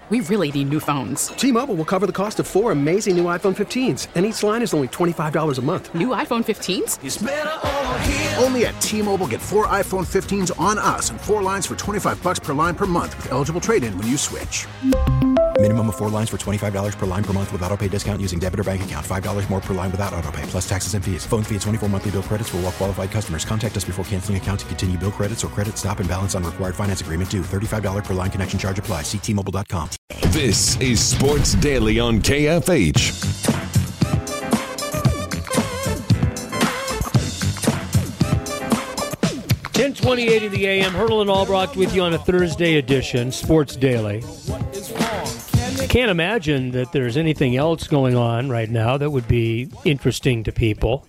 We really need new phones. T-Mobile will cover the cost of 4 amazing new iPhone 15s, and each line is only $25 a month. New iPhone 15s? It's better over here. Only at T-Mobile, get 4 iPhone 15s on us and 4 lines for $25 per line per month with eligible trade-in when you switch. Minimum of 4 lines for $25 per line per month with autopay discount using debit or bank account. $5 more per line without autopay, plus taxes and fees. Phone fee at 24 monthly bill credits for well-qualified customers. Contact us before canceling account to continue bill credits or credit stop and balance on required finance agreement due. $35 per line connection charge applies. See T-Mobile.com. This is Sports Daily on KFH. 10:28 in the AM. Hurdle and Albrocht with you on a Thursday edition, Sports Daily. I can't imagine that there's anything else going on right now that would be interesting to people.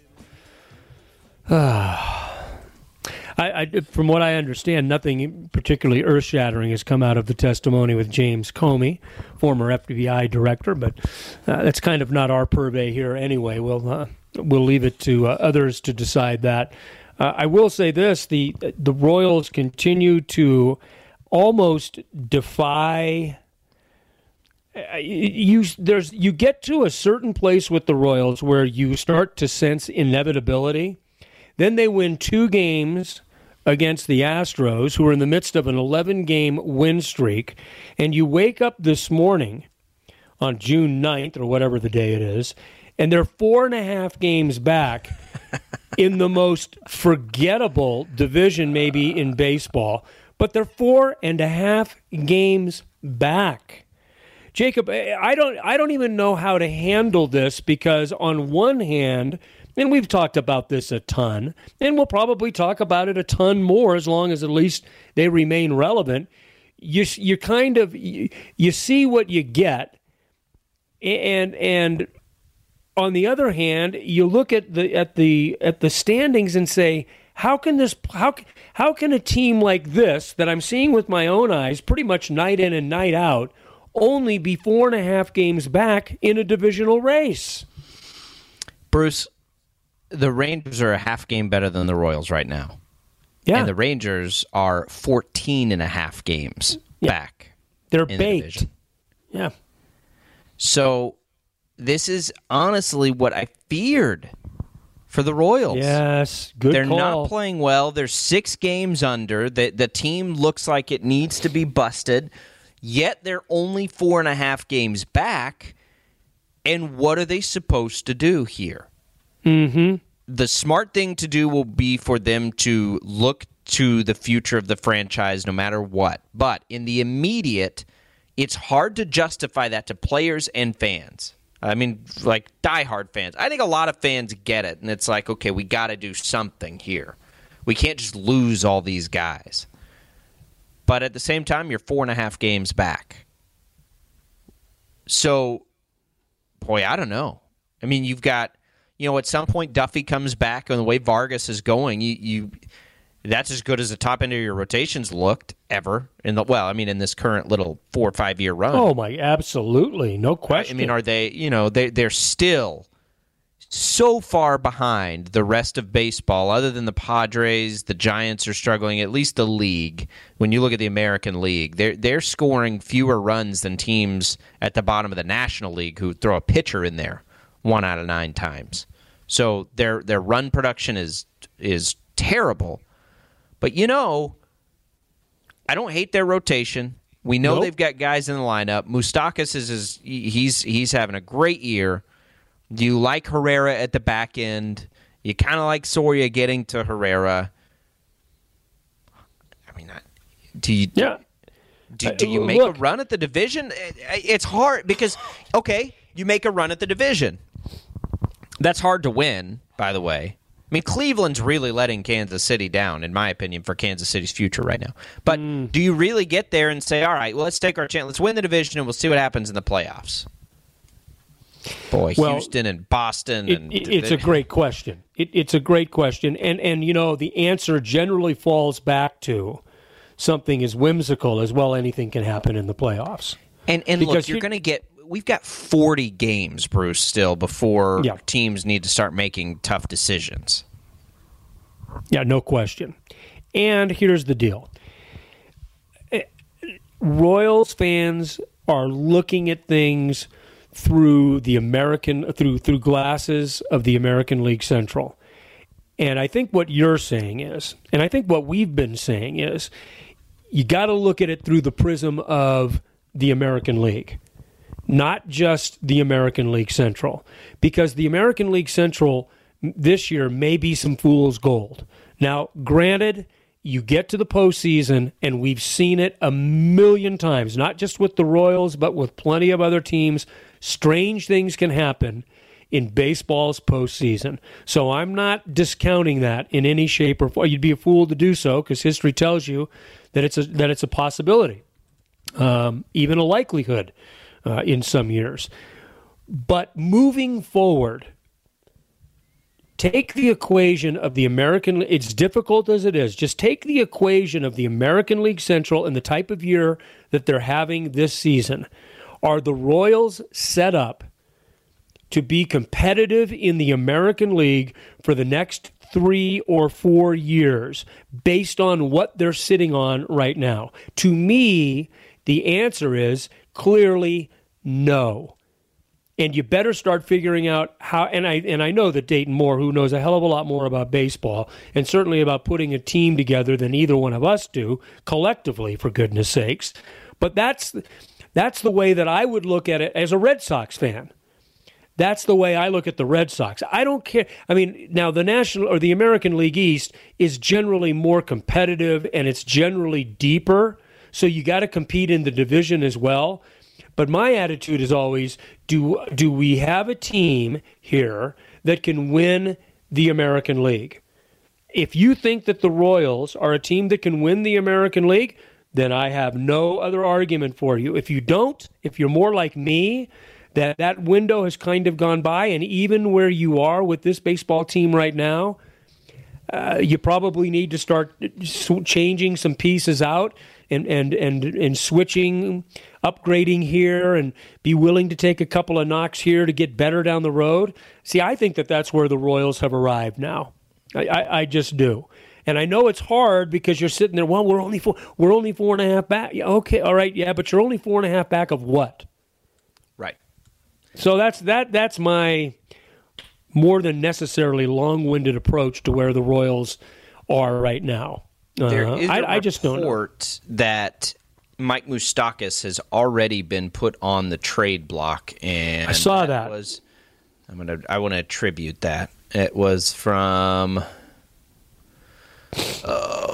From what I understand, nothing particularly earth-shattering has come out of the testimony with James Comey, former FBI director, but that's kind of not our purvey here anyway. We'll leave it to others to decide that. I will say this, the Royals continue to almost defy... You get to a certain place with the Royals where you start to sense inevitability. Then they win 2 games against the Astros, who are in the midst of an 11-game win streak, and you wake up this morning on June 9th, or whatever the day it is, and they're 4.5 games back in the most forgettable division maybe in baseball, but they're 4.5 games back. Jacob, I don't even know how to handle this, because on one hand, and we've talked about this a ton, and we'll probably talk about it a ton more as long as at least they remain relevant. You kind of you see what you get, and on the other hand, you look at the standings and say, how can a team like this that I'm seeing with my own eyes pretty much night in and night out only be 4.5 games back in a divisional race? Bruce, the Rangers are a half game better than the Royals right now. Yeah. And the Rangers are 14.5 games back. They're in baked. The division. Yeah. So this is honestly what I feared for the Royals. Yes, good They're call. not playing well. They're 6 games under. The team looks like it needs to be busted, yet they're only 4.5 games back. And what are they supposed to do here? Mm-hmm. The smart thing to do will be for them to look to the future of the franchise no matter what. But in the immediate, it's hard to justify that to players and fans. I mean, like diehard fans. I think a lot of fans get it, and it's like, okay, we got to do something here. We can't just lose all these guys. But at the same time, you're 4.5 games back. So, boy, I don't know. I mean, you've got, at some point Duffy comes back, and the way Vargas is going, you that's as good as the top end of your rotations looked ever in this current little 4 or 5 year run. Oh my, absolutely, no question. I mean, are they? They're still so far behind the rest of baseball. Other than the Padres, the Giants are struggling. At least the league. When you look at the American League, they're scoring fewer runs than teams at the bottom of the National League who throw a pitcher in there 1 out of 9 times. So their run production is terrible. But I don't hate their rotation. We know they've got guys in the lineup. Moustakas he's having a great year. You like Herrera at the back end. You kind of like Soria getting to Herrera. I mean, do you make a run at the division? It's hard because, okay, you make a run at the division. That's hard to win, by the way. I mean, Cleveland's really letting Kansas City down, in my opinion, for Kansas City's future right now. But do you really get there and say, all right, well, let's take our chance. Let's win the division, and we'll see what happens in the playoffs? Boy, Houston and Boston. It's a great question. It's a great question. And the answer generally falls back to something as whimsical as, well, anything can happen in the playoffs. And look, you're going to get – we've got 40 games, Bruce, still before teams need to start making tough decisions. Yeah, no question. And here's the deal. Royals fans are looking at things through the through glasses of the American League Central. And I think what you're saying is, and I think what we've been saying is, you got to look at it through the prism of the American League, not just the American League Central, because the American League Central this year may be some fool's gold. Now, granted, you get to the postseason, and we've seen it a million times, not just with the Royals, but with plenty of other teams. Strange things can happen in baseball's postseason. So I'm not discounting that in any shape or form. You'd be a fool to do so, because history tells you that it's a possibility, even a likelihood in some years. But moving forward, take the equation of the American, it's difficult as it is, just take the equation of the American League Central and the type of year that they're having this season. Are the Royals set up to be competitive in the American League for the next 3 or 4 years based on what they're sitting on right now? To me, the answer is clearly no. And you better start figuring out how, and I know that Dayton Moore, who knows a hell of a lot more about baseball, and certainly about putting a team together than either one of us do, collectively, for goodness sakes. But that's the way that I would look at it as a Red Sox fan. That's the way I look at the Red Sox. I don't care. I mean, now the National or the American League East is generally more competitive, and it's generally deeper, so you got to compete in the division as well. But my attitude is always, do we have a team here that can win the American League? If you think that the Royals are a team that can win the American League, then I have no other argument for you. If you don't, if you're more like me, that window has kind of gone by, and even where you are with this baseball team right now, you probably need to start changing some pieces out and switching, upgrading here, and be willing to take a couple of knocks here to get better down the road. See, I think that's where the Royals have arrived now. I just do. And I know it's hard because you're sitting there, well, we're only 4.5 back. Yeah, okay, all right, yeah, but you're only 4.5 back of what? Right. So that's my more than necessarily long-winded approach to where the Royals are right now. There is I just don't know. Report that Mike Moustakas has already been put on the trade block, and I saw that. I want to attribute that. It was from Nick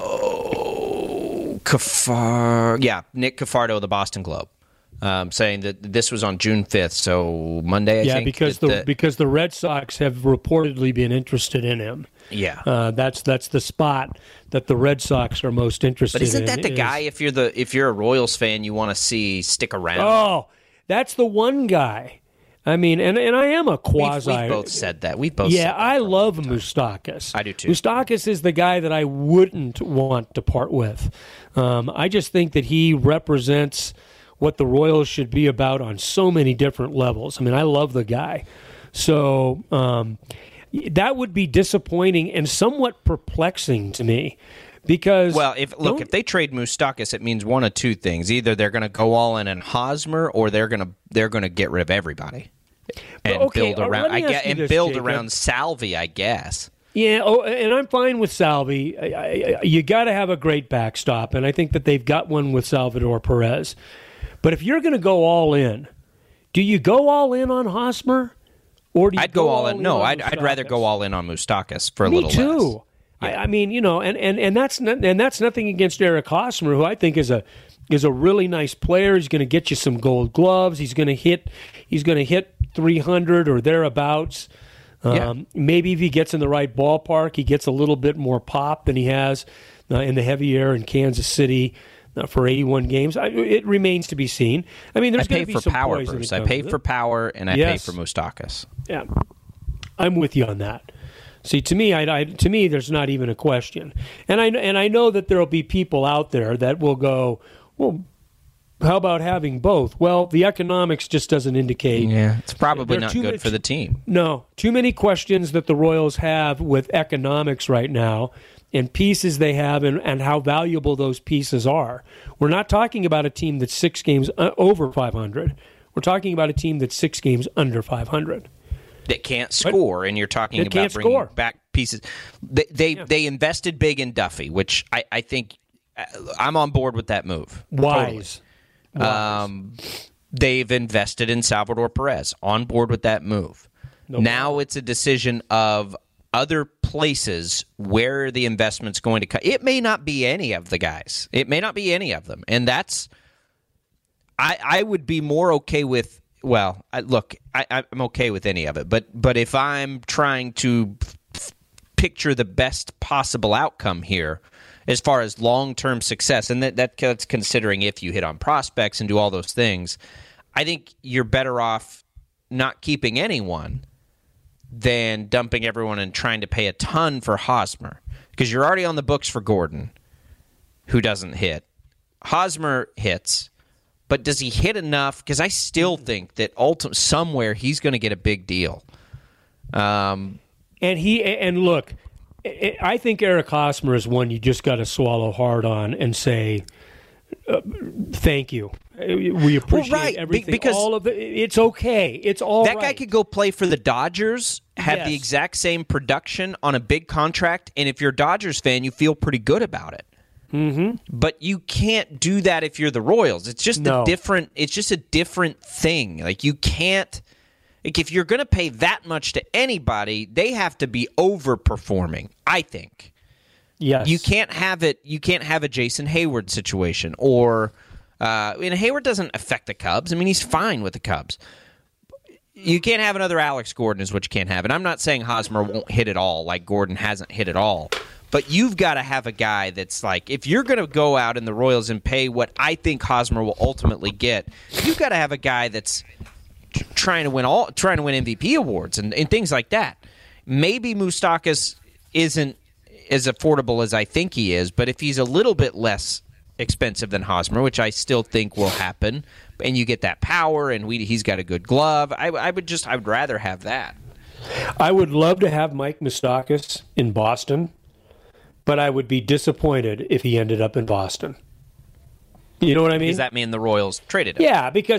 Cafardo of the Boston Globe. Saying that this was on June 5th, so Monday, I think. Yeah, because the Red Sox have reportedly been interested in him. Yeah, that's the spot that the Red Sox are most interested in. But isn't that the guy? If you're a Royals fan, you want to see stick around? Oh, that's the one guy. I mean, and I am a quasi. We've both said that. We've both. Yeah, said that I love Moustakas. I do too. Moustakas is the guy that I wouldn't want to part with. I just think that he represents what the Royals should be about on so many different levels. I mean, I love the guy. So that would be disappointing and somewhat perplexing to me because... Well, if they trade Moustakas, it means one of two things. Either they're going to go all in on Hosmer, or they're going to get rid of everybody and build around Salvi, I guess. Yeah, and I'm fine with Salvi. You got to have a great backstop, and I think that they've got one with Salvador Perez. But if you're going to go all in, do you go all in on Hosmer, or do you go all in? No, I'd rather go all in on Moustakas for a little less. Me too. Yeah. I mean, and that's nothing against Eric Hosmer, who I think is a really nice player. He's going to get you some Gold Gloves. He's going to hit 300 or thereabouts. Maybe if he gets in the right ballpark, he gets a little bit more pop than he has in the heavy air in Kansas City. For 81 games, it remains to be seen. I mean, there's going to be some power, poison. Bruce. I pay for power, and I pay for Moustakas. Yeah, I'm with you on that. See, to me, there's not even a question. And I know that there will be people out there that will go, well, how about having both? Well, the economics just doesn't indicate. Yeah, it's probably not good for the team. No, too many questions that the Royals have with economics right now and pieces they have and how valuable those pieces are. We're not talking about a team that's 6 games over 500. We're talking about a team that's 6 games under 500. That can't score, and you're talking that about bringing back pieces. They invested big in Duffy, which I think I'm on board with that move. Wise. Totally. They've invested in Salvador Perez, on board with that move. Now it's a decision of other places where the investment's going to come. It may not be any of the guys. It may not be any of them. And that's I would be more okay with, well, I'm okay with any of it. But if I'm trying to picture the best possible outcome here as far as long-term success, and that's considering if you hit on prospects and do all those things, I think you're better off not keeping anyone than dumping everyone and trying to pay a ton for Hosmer, because you're already on the books for Gordon, who doesn't hit. Hosmer hits, but does he hit enough? Because I still think that somewhere he's going to get a big deal. And look, I think Eric Hosmer is one you just got to swallow hard on and say, thank you. We appreciate everything. Because all of it's okay. It's all that right. guy could go play for the Dodgers, have the exact same production on a big contract, and if you're a Dodgers fan, you feel pretty good about it. Mm-hmm. But you can't do that if you're the Royals. It's just It's just a different thing. Like, you can't. Like, if you're going to pay that much to anybody, they have to be overperforming, I think. Yes. You can't have it. You can't have a Jason Hayward situation, or Hayward doesn't affect the Cubs. I mean, he's fine with the Cubs. You can't have another Alex Gordon, is what you can't have. And I'm not saying Hosmer won't hit at all, like Gordon hasn't hit at all. But you've got to have a guy that's like, if you're going to go out in the Royals and pay what I think Hosmer will ultimately get, you've got to have a guy that's trying to win MVP awards and things like that. Maybe Moustakas isn't as affordable as I think he is, but if he's a little bit less expensive than Hosmer, which I still think will happen, and you get that power, and he's got a good glove, I would rather have that. I would love to have Mike Moustakas in Boston, but I would be disappointed if he ended up in Boston. You know what I mean? Does that mean the Royals traded him? Yeah, because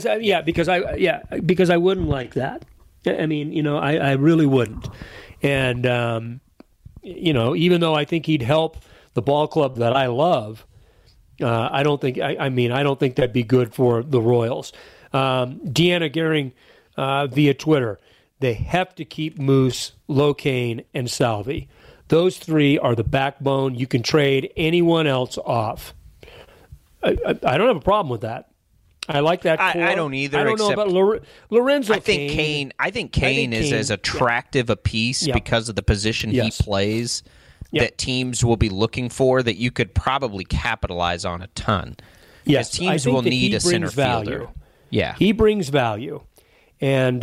I wouldn't like that. I mean, I really wouldn't. And even though I think he'd help the ball club that I love, I don't think that'd be good for the Royals. Deanna Gehring via Twitter, they have to keep Moose, Locane, and Salvi. Those 3 are the backbone. You can trade anyone else off. I don't have a problem with that. I like that core. I don't either. I don't know about Lorenzo Cain. I think Cain is as attractive a piece because of the position he plays that teams will be looking for, that you could probably capitalize on a ton. Yes, teams will need a center fielder. Yeah, he brings value, and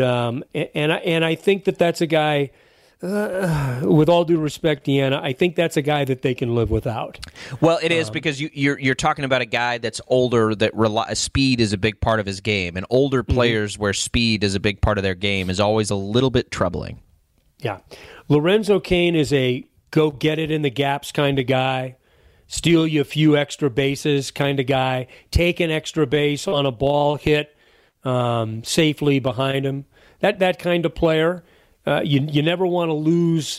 I think that's a guy. With all due respect, Deanna, I think that's a guy that they can live without. Well, it is because you're talking about a guy that's older, that speed is a big part of his game, and older players where speed is a big part of their game is always a little bit troubling. Yeah. Lorenzo Cain is a go get it in the gaps kind of guy, steal you a few extra bases kind of guy, take an extra base on a ball hit safely behind him. That kind of player. You never want to lose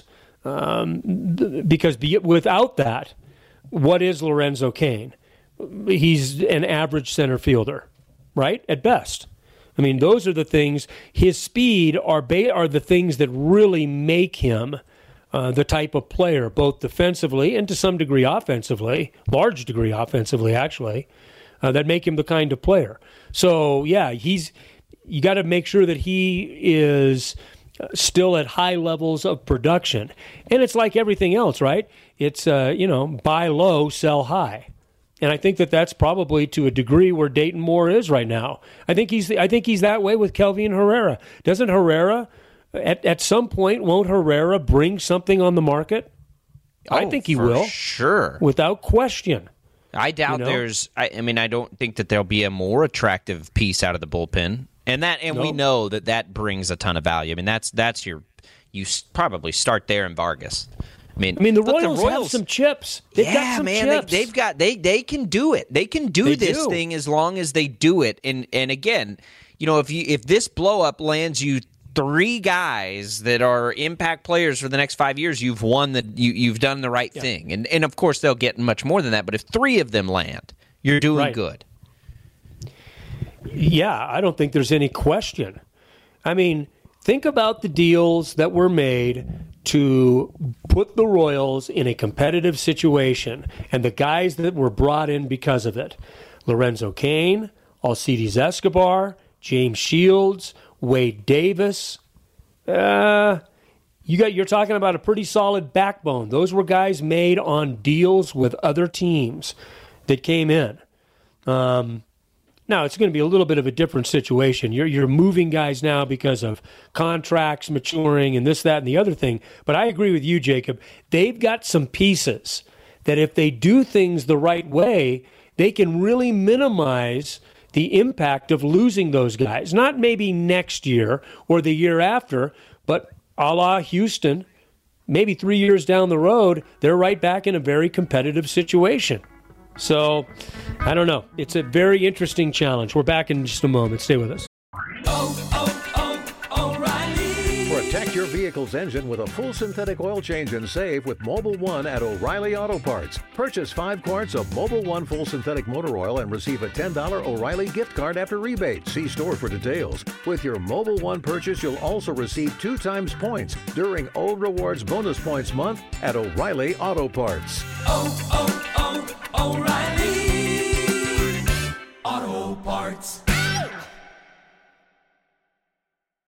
because without that, what is Lorenzo Cain? He's an average center fielder, right? At best. I mean, those are the things. His speed are the things that really make him the type of player, both defensively and to some degree offensively, large degree offensively actually, that make him the kind of player. So yeah, you got to make sure that he is still at high levels of production. And it's like everything else, right? It's, buy low, sell high. And I think that's probably to a degree where Dayton Moore is right now. I think he's that way with Kelvin Herrera. Doesn't Herrera, at some point, won't Herrera bring something on the market? I think he will. Sure. Without question. I doubt I don't think that there'll be a more attractive piece out of the bullpen. We know that brings a ton of value. I mean, you probably start there in Vargas. I mean, the look, Royals have some chips. They've got some chips. They can do it. They can do this thing as long as they do it. And again, if this blow up lands you 3 guys that are impact players for the next 5 years, you've won you've done the right thing. And of course they'll get much more than that, but if 3 of them land, you're doing good. Yeah, I don't think there's any question. I mean, think about the deals that were made to put the Royals in a competitive situation and the guys that were brought in because of it. Lorenzo Cain, Alcides Escobar, James Shields, Wade Davis. You're talking about a pretty solid backbone. Those were guys made on deals with other teams that came in. Now, it's going to be a little bit of a different situation. You're moving guys now because of contracts maturing and this, that, and the other thing. But I agree with you, Jacob. They've got some pieces that if they do things the right way, they can really minimize the impact of losing those guys. Not maybe next year or the year after, but a la Houston, maybe 3 years down the road, they're right back in a very competitive situation. So, I don't know. It's a very interesting challenge. We're back in just a moment. Stay with us. O'Reilly. Protect your vehicle's engine with a full synthetic oil change and save with Mobil 1 at O'Reilly Auto Parts. Purchase 5 quarts of Mobil 1 full synthetic motor oil and receive a $10 O'Reilly gift card after rebate. See store for details. With your Mobil 1 purchase, you'll also receive 2 times points during O Rewards Bonus Points Month at O'Reilly Auto Parts. O'Reilly Auto Parts.